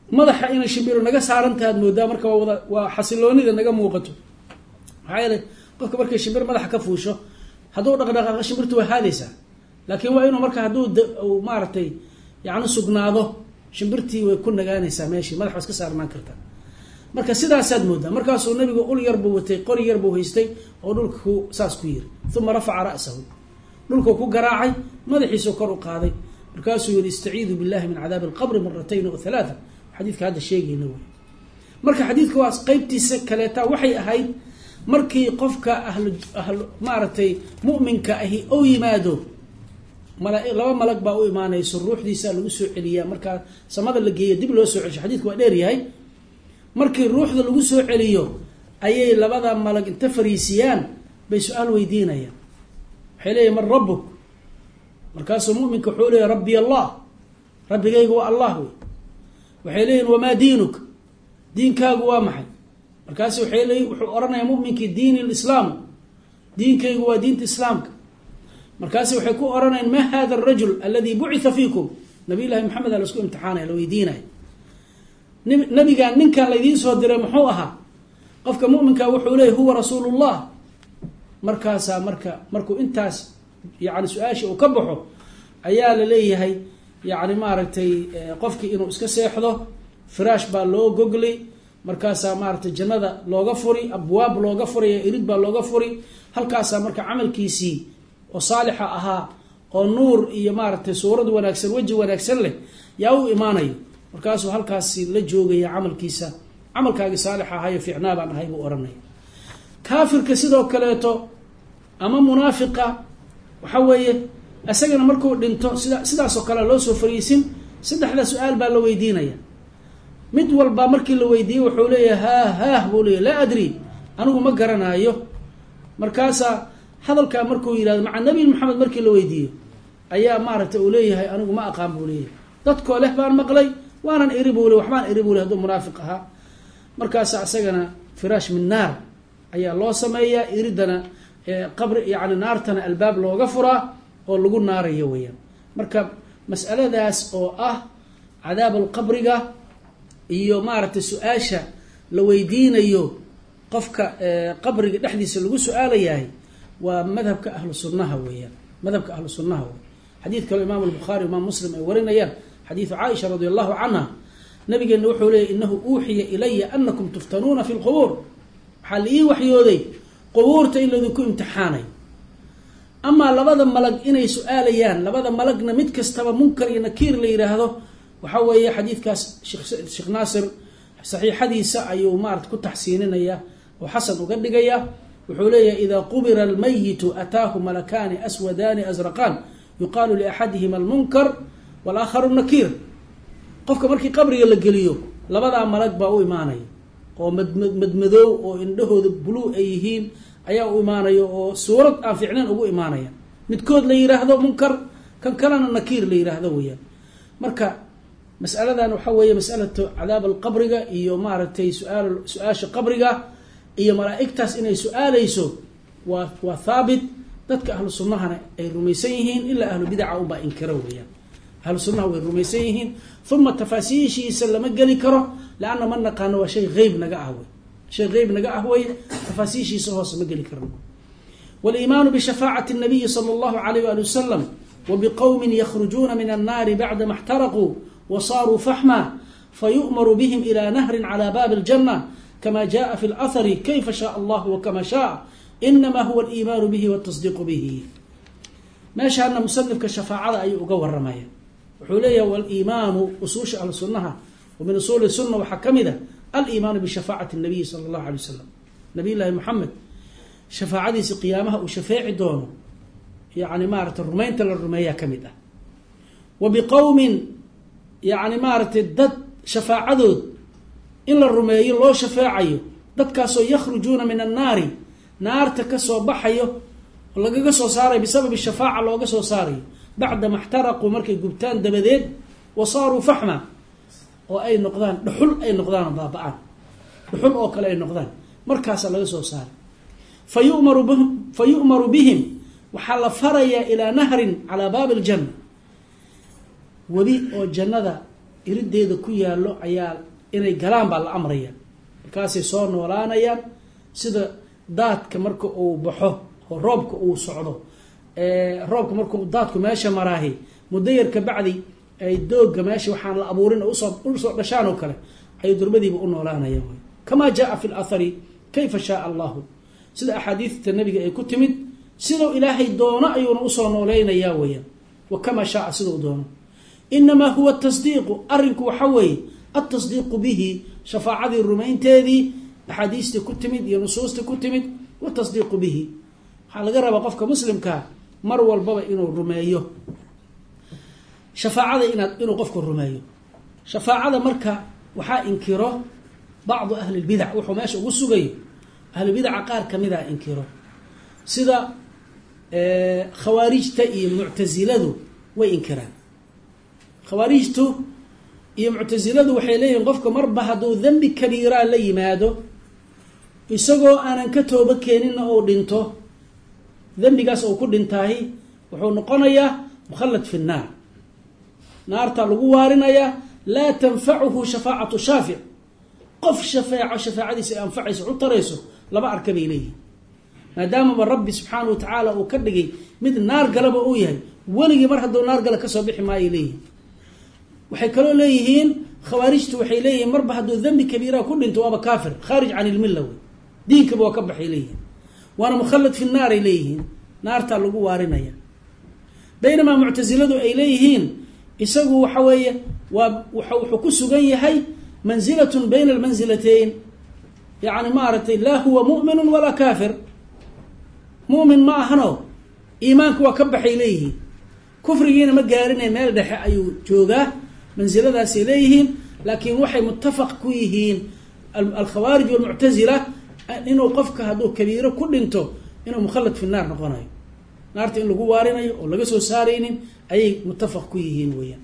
madaxa inay shimbiro naga saarantaad moodaa marka waa xasiloonida naga muuqato maxaa yeelay qofka markay shimbir madaxa ka fuusho hadduu dhaqdhaqaaqa shimbirtu way haadaysaa laakiin waa inuu marka hadduu maaragtay yani sugnaado shimbirtii way ku nagaanaysaa meeshii madax waa iska saarnaan kartaa marka sidaasaad moodaa markaasuu nabigu ul yar buu watay qori yar buu haystay oo dhulku saas ku yiri uma rafaca ra'sahu dhulkuu ku garaacay madaxiisuu kor u qaaday markaasuu yihi istaciidu billahi min cadaabi alqabri maratayn o halaaa xadiidka hadda sheegayna wey marka xadiidka waa qeybtiisa kaleeta waxay ahayd markii qofka maaragtay mu'minka ahi ou yimaado laba malag baa u imaanayso ruuxdiisa lagu soo celiyaa markaa samada la geeyo dib loo soo celsho xadiidku waa dheer yahay markii ruuxda lagu soo celiyo ayay labada malag inta fariisiyaan bay su-aal weydiinayaan waxay leeyihin man rabbuk markaasuu muminka wuxuu leeya rabbi allah rabbigaygu waa allah wey waxay leeyihin wamaa diinuk diinkaagu waa maxay markaas wuxuu oranaya muminkii diini lislaam diinkaygu waa diinta islaamka markaas waxay ku oranayaan ma hada arajul aladi bucitha fiikum nabiy llahi maxamed a lasku imtixaanaya la weydiinaya nabigaan ninkan laydiin soo diray muxuu ahaa qofka muminka wuxuu leeyay huwa rasuulullah markaasaa markuu intaas yani su-aashii uu ka baxo ayaa la leeyahay yani maaragtay qofkii inuu iska seexdo firaash baa loo gogli markaasaa maaragtay jannada looga furi abwaab looga furi irid baa looga furi halkaasaa marka camalkiisii oo saalixa ahaa oo nuur iyo maaragtay suurad wanaagsan weji wanaagsan leh yaa u imaanayo markaasuu halkaasi la joogaya camalkiisa camalkaagii saalixa ahayo fiicnaa baan ahay buu ohanaya kaafirka sidoo kaleeto ama munaafiqa waxa weeye isagana markuu dhinto sidaasoo kale loo soo fariisin saddexda su-aal baa la weydiinaya mid walba markii la weydiiyey wuxuu leeyahay haah buu leeyahy laa adri anigu ma garanaayo markaasaa hadalkaa markuu yihahdo maca nabi maxamed markii la weydiiyo ayaa maaragtay uu leeyahay anigu ma aqaan buu leeyahay dadkoo leh baan maqlay waanan eri buu le waxbaan eri buu le haduu munaafiq ahaa markaasa isagana firaash min naar ayaa loo sameeyaa iridana qabri yani naartana albaab looga furaa oo lagu naarayo weyaan marka mas'aladaas oo ah cadaab alqabriga iyo maaragtay su-aasha la weydiinayo qofka qabriga dhexdiisa lagu su-aalayahay waa madhabka ahlu sunnaha weeyaan madhabka ahlu sunnaha wey xadiid kale imaam albukhaari imaam muslim ay warinayaan xadiidu caaisha radi allahu canha nabigeena wuxuu leeyay inahu uuxiya ilaya anakum tuftanuuna fi lqubuur waxaa la ii waxyooday qubuurta in laydinku imtixaanayo amaa labada malag inay su-aalayaan labada malagna mid kastaba munkar iyo nakiir la yidhaahdo waxaa weeye xadiidkaas sheekh naasir saxiixadiisa ayuu maarata ku taxsiininaya oo xasan uga dhigaya wuxuu leeyahay idaa qubira almayitu ataahu malakaani aswadaani asraqaan yuqaalu liaxadihima almunkar walaakharu nakiir qofka markii qabriga la geliyo labadaa malag baa u imaanaya oo madmadoow oo indhahooda bluu ay yihiin ayaa u imaanaya oo suurad aan fiicnayn ugu imaanaya midkood la yiraahdo munkar kan kalena nakiir la yiraahdo weyaan marka masaladan waxaa weeye masalatu cadaab alqabriga iyo maaragtay su-aasha qabriga iyo malaa-igtaas inay su-aaleyso waa thaabit dadka ahlu sunnahana ay rumaysan yihiin ilaa ahlu bidaca unbaa inkiro weyaan ahlu sunnaha way rumaysan yihiin uma tafaasiishiisa lama geli karo leanna ma naqaano waa shay eyb naga ah wey shay eyb naga ah wey tafaasiishiisa hoose ma geli karno waliimaanu bishafaacati nabiyi sala allahu alayh wali wasalam wabiqowmin yakhrujuuna min annaari bacdama اxtaraquu wasaaruu faxma fayu'maru bihim ilى nahrin calى baabi اljanة kama jaءa fi اlahari kayfa shaء allah wakama shaء inama huwa aliimaanu bihi wاtasdiiqu bihi meeshaana musanifka shafaacada ayuu uga waramaya wuxuu leeyahay waliimaanu usuusha ahlu sunnaha wa min usuuli sunna waxaa ka mid a aliimaanu bishafaacati nabiyi sala allahu alay wasalam nabiy llaahi moxamed shafaacadiisi qiyaamaha uu shafeeci doono yani maaragtay rumaynta la rumeeyaa ka mid ah wa biqowmin yani maaragtay dad shafaacadood in la rumeeyo loo shafeecayo dadkaasoo yakhrujuuna min annaari naarta kasoo baxayo oo lagaga soo saarayo bisababi shafaaca looga soo saarayo bacdama اxtaraquu markay gubtaan dabadeed wa saaruu faxma oo ay noqdaan dhuxul ay noqdaan oo baaba-aan dhuxul oo kale ay noqdaan markaasaa laga soo saaray fa yu'maru bihim waxaa la farayaa ilaa nahrin calaa baabi اljanna webi oo jannada irideeda ku yaallo ayaa inay galaan baa la amraya markaasay soo noolaanayaan sida daadka marka uu baxo oo roobka uu socdo roobka markuu daadku meesha maraahi muddo yar ka bacdi ay dooga meesha waxaan la abuurin usoo dhashaan oo kale ay durbadiiba u noolaanayaan kamaa jaa fi lathari kayfa shaa allahu sida axaadiidta nabiga ay ku timid siduu ilaahay doono ayuuna usoo noolaynayaa weyaan wa kamaa shaaa siduu doono inamaa huwa tasdiiqu arrinku waxa weeye altasdiiqu bihi shafaacadii rumaynteedii axaadiistii ku timid iyo nusuustii ku timid watasdiiqu bihi waxaa laga rabaa qofka muslimkaa mar walbaba inuu rumeeyo shafaacada inuu qofku rumeeyo shafaacada marka waxaa inkiro bacdu ahli lbidac wuxuu meesha ugu sugayo ahlubidaca qaar kamida inkiro sida khawaarijta iyo muctasiladu way inkiraan khawaarijtu iyo muctasiladu waxay leeyihiin qofka marba hadduu dembi kabiiraa la yimaado isagoo aanan ka tooba keeninna ou dhinto dembigaas ou ku dhintaahi wuxuu noqonayaa mukhallad fi nnaar naartaa lagu waarinayaa laa tanfacuhu shafaacatu shaafic qof shafaacadiisa ay anfacayso u tarayso laba arka bay leeyihin maadaamaba rabbi subxaanahu watacaala uu ka dhigay mid naar galaba uu yahay weligii mar hadduu naar gala kasoo bixi maayay leeyihin waxay kaloo leeyihiin khawaarijtu waxay leeyihiin marba hadduu dembi kabiiraha ku dhinto waaba kaafir khaarij can ilmilla wey diinkaba waa ka baxay leeyihiin waana mukhallad fi naar ay leeyihiin naartaa lagu waarinaya baynamaa muctasiladu ay leeyihiin isagu waxa weeye wuxuu ku sugan yahay manzilatun bayna almanzilatayn yani maaragtay laa huwa mu'minun walaa kaafir mu'min ma ahano iimaanku waa ka baxay leeyihiin kufrigiina ma gaarine meel dhexe ayuu joogaa mansiladaasay leeyihiin laakiin waxay muttafaq ku yihiin alkhawaarij walmuctasila inuu qofka hadduu kabiiro ku dhinto inuu mukhallad fi naar noqonayo naarta in lagu waarinayo oo laga soo saaraynin ayay muttafaq ku yihiin weyaan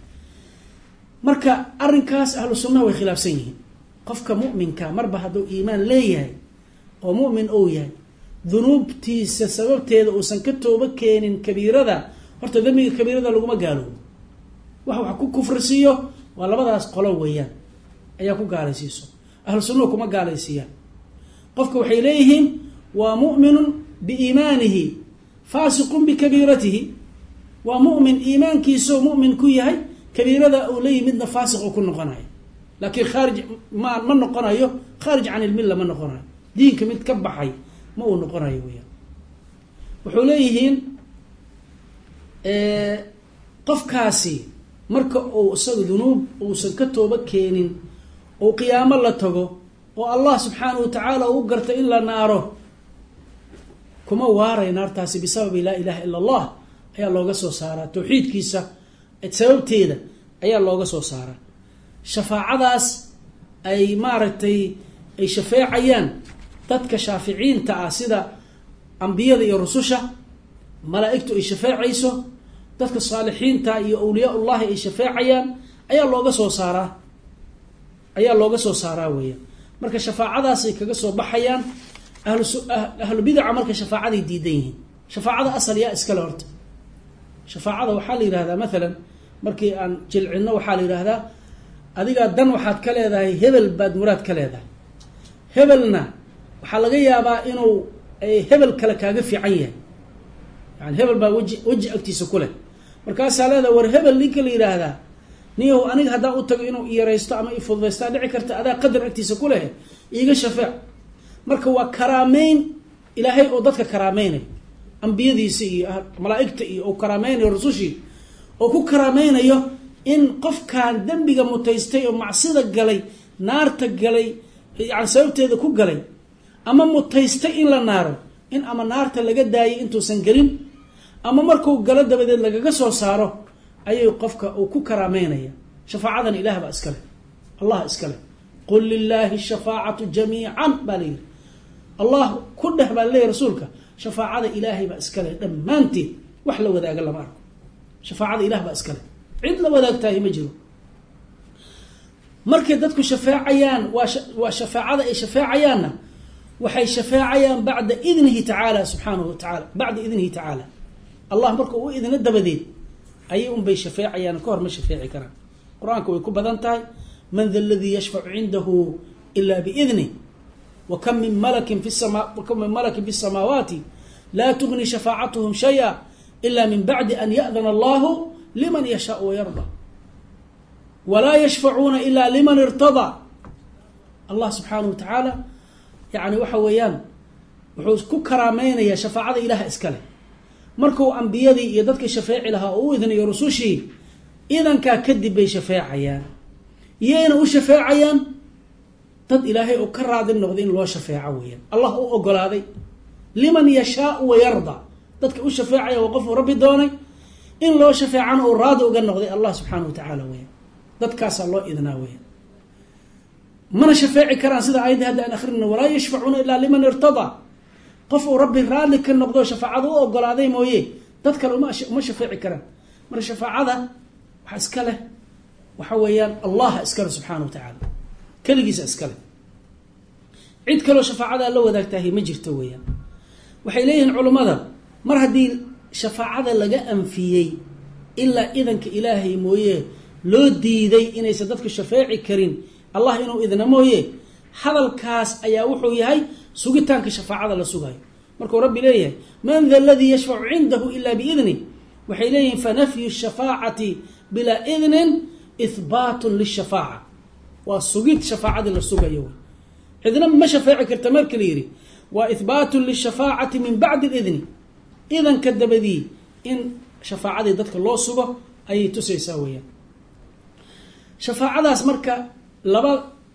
marka arrinkaas ahlu sunnaha way khilaafsan yihiin qofka mu'minka marba hadduu iimaan leeyahay oo mu'min ou yahay dunuubtiisa sababteeda uusan ka tooba keenin kabiirada horta dembiga kabiirada laguma gaaloobo wax ku kufrisiiyo waa labadaas qolo weeyaan ayaa ku gaalaysiiso ahlu sunnahu kuma gaalaysiiyaan qofka waxay leeyihiin waa mu'minun biiimaanihi faasiqun bikabiiratihi waa mu'min iimaankiisao mu'min ku yahay kabiirada uu la yimidna faasiq uu ku noqonayo laakiin khaarij ma noqonayo khaarij can ilmilla ma noqonayo diinka mid ka baxay ma uu noqonayo weyaan wuxuu leeyihiin qofkaasi marka uu isaga dunuub uusan ka tooba keenin oo qiyaamo la tago oo allah subxaanahu watacaala uu garta in la naaro kuma waaray naartaasi bisababi laa ilaha ila allah ayaa looga soo saaraa tawxiidkiisa sababteeda ayaa looga soo saaraa shafaacadaas ay maaragtay ay shafeecayaan dadka shaaficiinta ah sida ambiyada iyo rususha malaa'igtu ay shafeecayso dadka saalixiinta iyo awliyaa ullahi ay shafeecayaan ayaa looga soo saaraa weeyaan marka shafaacadaasay kaga soo baxayaan ahlu bidaca marka shafaacaday diidan yihiin shafaacada asal yaa iskale horta shafaacada waxaa la yidhahdaa maalan markii aan jilcino waxaa la yidhaahdaa adigaa dan waxaad ka leedahay hebel baad muraad ka leedahay hebelna waxaa laga yaabaa inuu hebel kale kaaga fiican yahay yani hebel baa weji agtiisa ku leh markaasaa leedahay war hebel ninka la yidhaahdaa niyahu aniga haddaan u tago inuu iyaraysto ama ifududaystaa dhici karta adaa qadar agtiisa ku leh iiga shafeec marka waa karaameyn ilaahay oo dadka karaameynay ambiyadiisa iyo malaa'igta iyo oo karaameynayo rusushii oo ku karaameynayo in qofkaan dembiga mutaystay oo macsida galay naarta galay yani sababteeda ku galay ama mutaystay in la naaro in ama naarta laga daayay intuusan gelin ama markuu galo dabadeed lagaga soo saaro ayay qofka uu ku karaameynaya shafaacadan ilaah baa iskale allah iskale qul lilaahi shafaacatu jamiican baa layidhi allah ku dheh baa laleeyahy rasuulka shafaacada ilaahay baa iskale dhammaanteed wax la wadaaga lama arko shafaacada ilaah baa iskale cid la wadaagtaahi ma jiro markay dadku shafeecayaan waa shafaacada ay shafeecayaanna waxay shafeecayaan bacda idnihi tacaala subxaanahu watacaala bacda idnihi tacaala allah marka u idna dabadeed ayay unbay shafeecayaan ka hor ma shafeeci karaan qur-aanka way ku badan tahay man dha alladii yashfacu cindahu ila biidnih wakam min malakin fi الsamaawaati laa tugni shafaacatuhum shaya ila min bacdi an ya'dana allahu liman yashaau wayarda walaa yashfacuuna ila liman irtadaa. allah subxaanahu wa tacaala yani waxa weeyaan wuxuu ku karaameynayaa shafaacada ilaah iskale. markuu ambiyadii iyo dadkii shafeeci lahaa oo u idnayo rusushii, idankaa kadib bay shafeecayaan. iyayna u shafeecayaan dad ilaahay oo ka raadi noqday in loo shafeeco weeyaan, allah u ogolaaday. liman yashaau wayarda, dadka u shafeecaya waa qofuu rabbi doonay in loo shafeecana uu raadi uga noqday allah subxaanahu wa tacaala weeyaan. dadkaasaa loo idnaa weeyaan. mana shafeeci karaan sida aayadda hadda aan akhrina, walaa yashfacuuna ilaa liman irtadaa. qof uu rabbi raadli ka noqdo shafaacada u ogolaaday mooye dad kale uma shafeeci karaan. marka shafaacada waxa iska leh waxa weeyaan allah iskale subxaanahu wa tacaala, keligiisa iskale. cid kaloo shafaacada la wadaagtahay ma jirto weeyaan. waxay leeyihiin culummada, mar haddii shafaacada laga anfiyey ilaa idanka ilaahay mooye loo diiday inaysan dadka shafeeci karin allah inuu idna mooye, hadalkaas ayaa wuxuu yahay sugitaanka shafaacada la sugayo. markuu rabbi leeyahay man dha aladii yashfacu cindahu ila biidnih, waxay leeyihiin fanafyu shafaacati bilaa idnin ihbaatun lishafaaca, waa sugid shafaacadii la sugayo. cidna ma shafeeci karta marka la yidhi waa ihbaatun lishafaacati min bacdi lidni, idanka dabadii in shafaacadii dadka loo sugo ayay tusaysaa weeyaan. shafaacadaas marka laba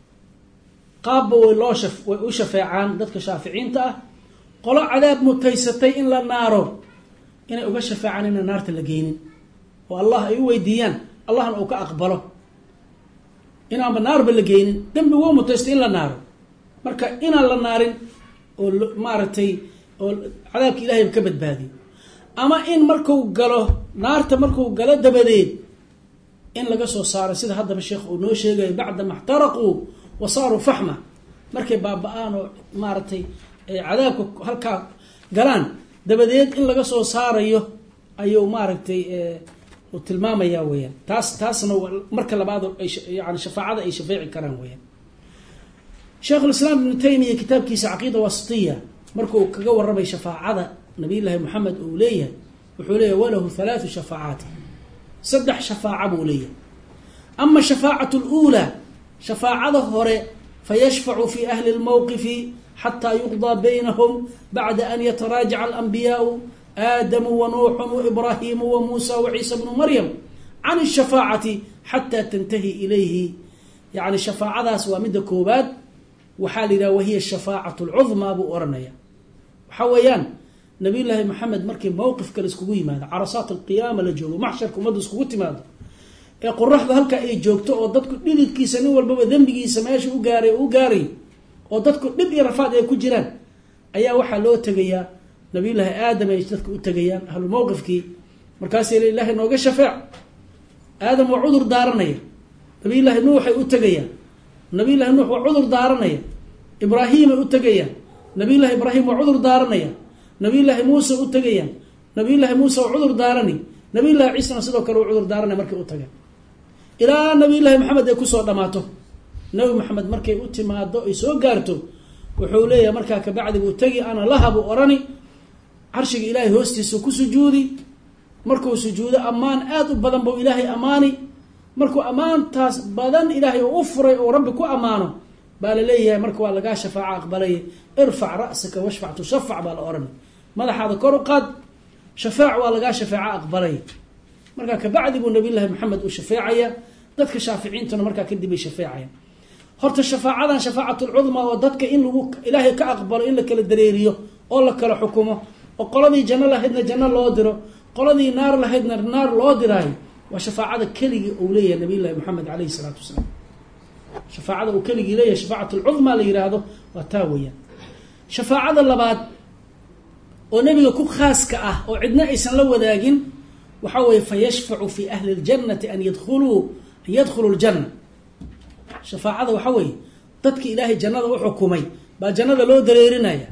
qaabba way u shafeecaan dadka shaaficiinta ah. qolo cadaab mutaysatay in la naaro inay uga shafeecaan inaan naarta la geynin, oo allah ay u weydiiyaan allahna uu ka aqbalo inaanba naarba la geynin. dembi wuu mutaystay in la naaro, marka inaan la naarin oo maaragtay oo cadaabka ilahayba ka badbaadiyo, ama in marku galo naarta markuu galo dabadeed in laga soo saaro sida haddaba sheekh uu noo sheegayo bacdama اxtaraquu wasaaruu faxma, markay baaba-aan oo maaragtay cadaabka halkaa galaan dabadeed in laga soo saarayo ayuu maaragtay uu tilmaamaya weeyaan. taasna marka labaad yani shafaacada ay shafeeci karaan weeyaan. sheikhulislaam ibnu taymiya kitaabkiisa caqiida wasitiya markuu kaga warramay shafaacada nabiy llaahi moxamed uu leeyahay, wuxuu leeyahay walahu 3 shafaacaati, 3 shafaaca buu leeyahay. ama shafaacatu اluulaa, shafaacada hore fayashfacu fi ahli اlmowqifi xataa yuqdaa baynahum bacda an yataraajaca alanbiyaau aadamu wanuuxu waibraahimu wamuusa waciisa bnu maryam can الshafaacati xataa tantahi ilayhi. yani shafaacadaas waa midda koobaad, waxaa la yidhaha wahiya shafaacatu اlcudmaa buu oranaya. waxaa weeyaan nabiy llaahi moxamed markii mowqifka la iskugu yimaado, carasaat alqiyaama la joogo, maxsharka ummadda iskugu timaado, ee qoraxda halka ay joogto oo dadku dhididkiisa nin walbaba dembigiisa meesha u gaaray oo dadku dhib iyo rafaad ay ku jiraan, ayaa waxaa loo tegayaa nabiy llaahi aadam ay dadka u tegayaan ahlu mowqifkii. markaasay le ilaahay nooga shafeec. aadam waa cudur daaranaya, nabiy llaahi nuuxay u tegayaan, nabiy llaahi nuux waa cudur daaranaya, ibraahiimay u tegayaan, nabiy llaahi ibraahim waa cudur daaranaya, nabiy llaahi muuse u tegayaan, nabiy llaahi muuse waa cudur daarani, nabiy llaahi ciisana sidoo kale waa cudur daaranaya markay u tagaan, ilaa nabiy llaahi maxamed ay kusoo dhammaato. nabi maxamed markay u timaado ay soo gaarto wuxuu leeyahay markaa kabacdi buu tegi, ana laha buu orani, carshiga ilaahay hoostiisa ku sujuudi. markuu sujuudo ammaan aad u badan buu ilaahay ammaani. markuu ammaantaas badan ilaahay u furay oo rabbi ku ammaano baa la leeyahay marka waa lagaa shafaaco aqbalay, irfac ra'saka washfac tushafac baa la orani, madaxaada kor u qaad, shafaac waa lagaa shafaaco aqbalay. markaa kabacdi buu nabiy llaahi maxamed uu shafeecaya, dadka shaaficiintuna markaa kadib ay shafeecaya. horta shafaacadan shafaacat lcudmaa oo dadka in lagu ilaahay ka aqbalo in la kala dareeriyo oo la kala xukumo, oo qoladii janno lahaydna janno loo diro, qoladii naar lahaydna naar loo diraayo, waa shafaacada keligii uu leeyahay nabiy llaahi moxamed calayhi salaatu wasalaam. shafaacada uu keligii leeyahay shafaacat lcudmaa la yidhaahdo waa taa weeyaan. shafaacada labaad oo nebiga ku khaaska ah oo cidna aysan la wadaagin waxaa weeye fayashfacu fi ahli اljannati an yadkhulu ljanna. shafaacada waxaa weeye dadki ilaahay jannada u xukumay baa jannada loo dareerinaya,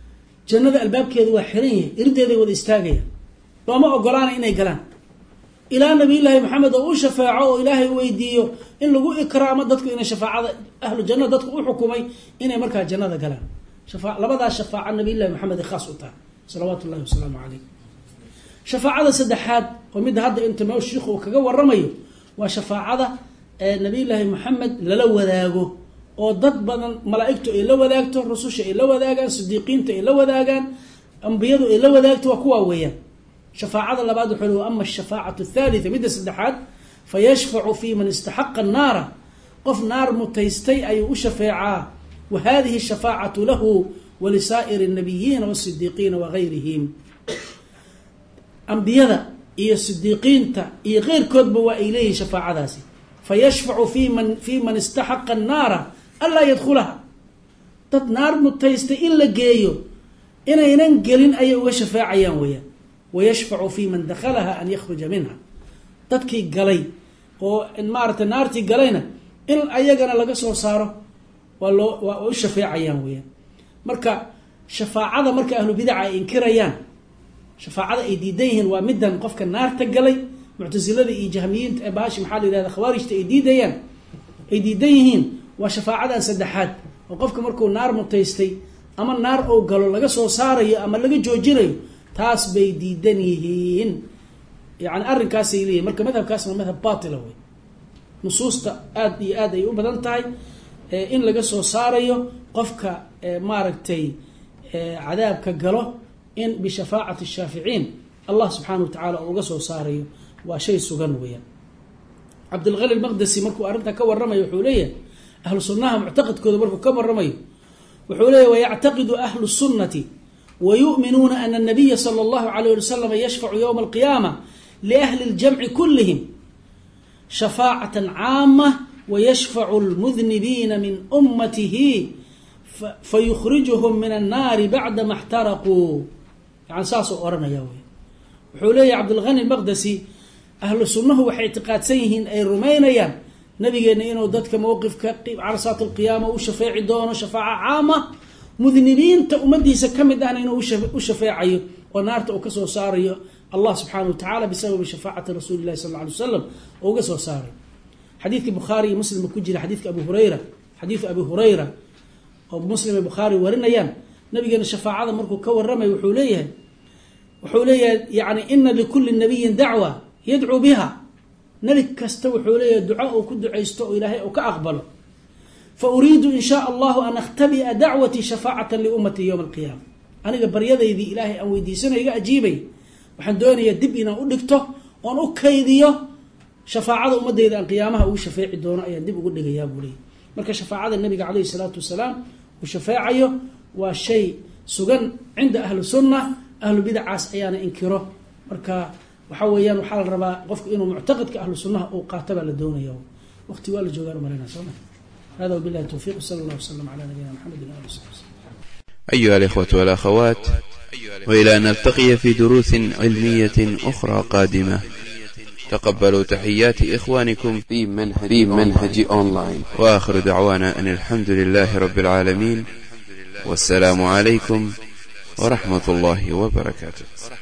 jannada albaabkeeda waa xiran yahay, irdeeday wada istaagaya, looma ogolaana inay galaan. ilaa nabiyullaahi maxamed oo u shafaaco oo ilaahay weydiiyo in lagu ikraamo dadku inay shafaacada ahlu janna dadku u xukumay inay markaa jannada galaan. labadaas shafaaca nabiyullaahi maxamed ay khaas u tahay salawaatu ullahi wasalaamu calayh. shafaacada saddexaad oo midda hadda inta noo shiikhu uu kaga waramayo waa shafaacada nabiyullaahi maxamed lala wadaago oo dad badan malaa'igtu ay la wadaagto, rususha ay la wadaagaan, sidiiqiinta ay la wadaagaan, ambiyadu ay la wadaagto, waa kuwaa weeyaan. shafaacada labaad wuxuu leeyahay ama shafaacatu thalitha midda saddexaad fayashfacu fi man istaxaqa an-naara, qof naar mutaystay ayuu u shafeecaa. wa hadhihi shafaacatu lahu wa lisaa'iri an-nabiyyiina was-sidiiqiina wa ghayrihim. ambiyada iyo sidiiqiinta iyo qeyrkoodba waa ay leeyihiin shafaacadaasi. fayashfacu fi man istaxaqa an-naara anlaa yadkhulaha, dad naar mutaystay in la geeyo inaynan gelin ayay uga shafaacayaan weeyaan. wayashfacu fi man dakhalaha an yakhruja minha, dadkii galay oo maaragtay naartii galayna in ayagana laga soo saaro waa u shafeecayaan weeyaan. marka shafaacada marka ahlu bidaca ay inkirayaan, shafaacada ay diidan yihiin waa middan qofka naarta galay. muctasilada iyo jahmiyiinta ee baashi maxaa la yidhahda khawaarijta ay diidan yihiin waa shafaacadan saddexaad oo qofka markuu naar mutaystay ama naar oo galo laga soo saarayo ama laga joojinayo, taas bay diidan yihiin. yani arrinkaasay leeyihin. marka madhabkaasna madhab baatila wey. nusuusta aad iyo aad ay u badan tahay in laga soo saarayo qofka maaragtay cadaabka galo in bishafaacati shaaficiin allah subxaana wa tacaala uga soo saarayo waa shay sugan weeyaan. cabdilghani almaqdasi markuu arrintaa ka warramayo wuxuu leeyahay ahlu sunnaha muctaqadkooda markuu ka warramayo wuxuu leeyahy wayactaqidu ahlu sunnati wayu'minuuna ana الnabiya salى اllahu alayh wasalam yashfacu ywma alqiyaama liahli اljamci kulihim shafaacatan caama wayashfacu lmudnibiina min ummatihi fayukhrijuhum min annaari bacdama اxtaraquu. yani saasuu oranaya wey. wuxuu leeyahy cabdilghani almaqdasi ahlu sunnahu waxay ictiqaadsan yihiin ay rumaynayaan nabigeena inuu dadka mowqifka carasaat alqiyaama u shafeeci doono shafaaca caama, mudnibiinta ummadiisa ka mid ahna inuu u shafeecayo oo naarta uu ka soo saarayo allah subxaana wa tacaala bisababi shafaacati rasuuli llahi sal lla alay wasalam oo uga soo saaray. xadiidkii bukhaari iyo muslim ku jira xadiidka xadiidu abi hurayra oo muslim iyo bukhaari warinayaan, nabigeena shafaacada markuu ka warramay wuxuu leeyahay yani ina likulli nabiyin dacwa yadcuu biha, nebi kasta wuxuu leeyahay duco uu ku ducaysto oo ilaahay uu ka aqbalo. fa uriidu in shaa allahu an akhtabi'a dacwatii shafaacatan liummatii yowma alqiyaama, aniga baryadaydii ilaahay aan weydiisanayo iga ajiibay, waxaan doonayaa dib inaan u dhigto oon u kaydiyo shafaacada ummadayda aan qiyaamaha ugu shafeeci doono ayaan dib ugu dhigayaa buu leeyahy. marka shafaacada nabiga calayhi salaatu wasalaam uu shafeecayo waa shay sugan cinda ahli sunna, ahlu bidacaas ayaana inkiro. marka waxa weeyaan waxaa la rabaa qofku inuu muctaqadka ahlu sunnaha uu qaato baa la doonaya. waqti waa la joogaan umalayna sooma. hada wabillahi tawfiiq, sala allah wasalam ala nabiyina maxamedin wa alihi wasaxbihi. أيها الإخوة والأخوات، وإلى أن نلتقي في دروس علمية أخرى قادمة، تقبلوا تحيات إخوانكم في منهج أونلاين، وآخر دعوانا أن الحمد لله رب العالمين، والسلام عليكم ورحمة الله وبركاته.